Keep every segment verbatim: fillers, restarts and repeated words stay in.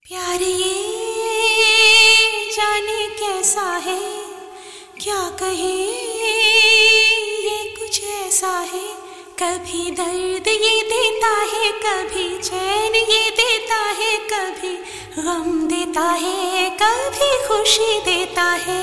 प्यार ये जाने कैसा है, क्या कहे ये कुछ ऐसा है। कभी दर्द ये देता है, कभी चैन ये देता है, कभी गम देता है, कभी खुशी देता है।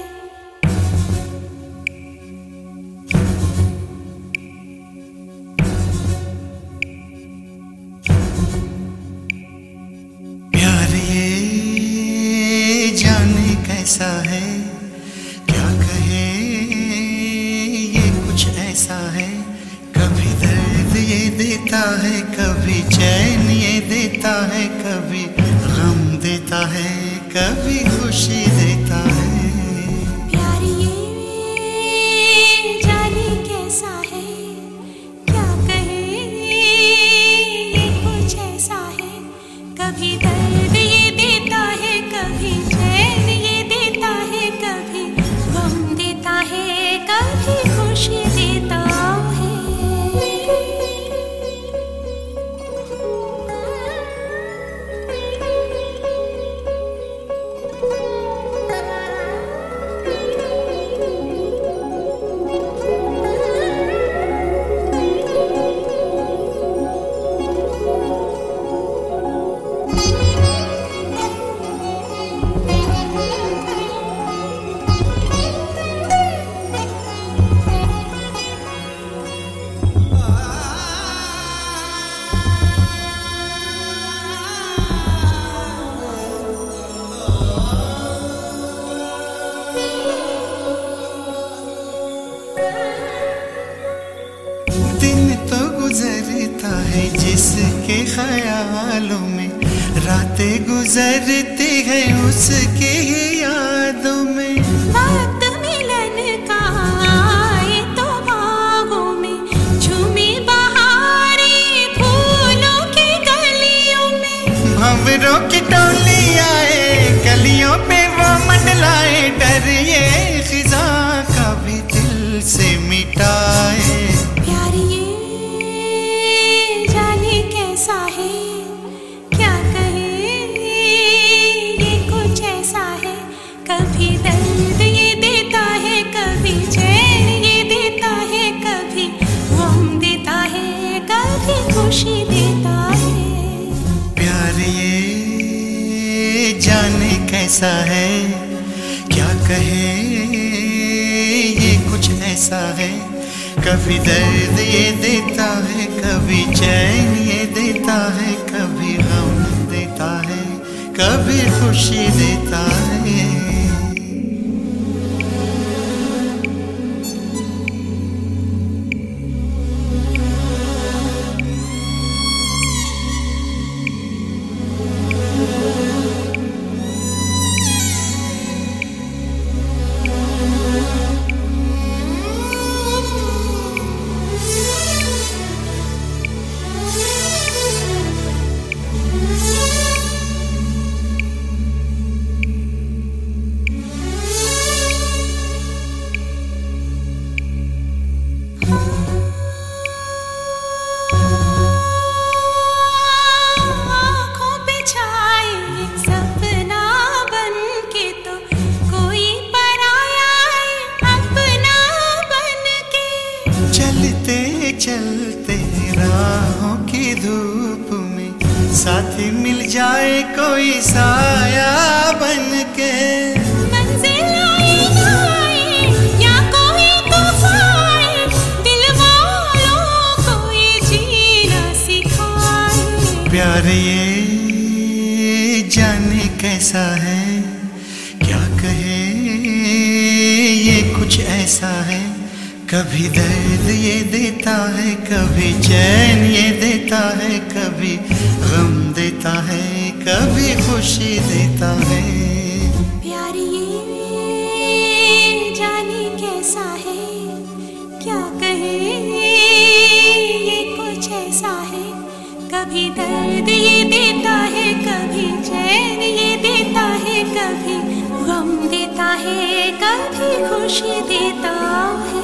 कैसा है क्या कहे ये कुछ ऐसा है। कभी दर्द ये देता है, कभी चैन ये देता है, कभी गम देता है, कभी खुशी देता है। प्यार ये जाने कैसा है, क्या कहे ये कुछ ऐसा है। कभी दर्द ये देता है, कभी चैन ये देता है, कभी गम देता है, कभी खुशी देता है। गुजरता है जिसके ख्यालों में, रातें गुजरती है उसकी यादों में। वक्त मिलन का आए तो बागों में, झूमी बहारें फूलों की गलियों में। भंवरों की टोली आए गलियों पे वो मंडलाए, डर ये खिजा का भी दिल से मिटाए। प्यार ये जाने कैसा है, क्या कहे ये कुछ ऐसा है। कभी दर्द ये देता है, कभी चैन ये देता है, कभी गम देता है, कभी खुशी देता है। प्यार ये जाने कैसा है, क्या कहे ये कुछ ऐसा है। कभी दर्द ये देता है, कभी चैन ये देता है, कभी गम देता है, कभी खुशी देता है। चलते चलते राहों की धूप में, साथी मिल जाए कोई साया बन के। मंजिल आए जाए या कोई तूफान, दिल वालों को ये जीना सिखाए। प्यार ये जाने कैसा है, क्या कहे ये कुछ ऐसा है। कभी दर्द ये देता है, कभी चैन ये देता है, कभी गम देता है, कभी खुशी देता है। प्यार ये जाने कैसा है, क्या कहे ये कुछ ऐसा है। कभी दर्द ये देता है, कभी चैन ये देता है, कभी गम देता है, कभी खुशी देता है।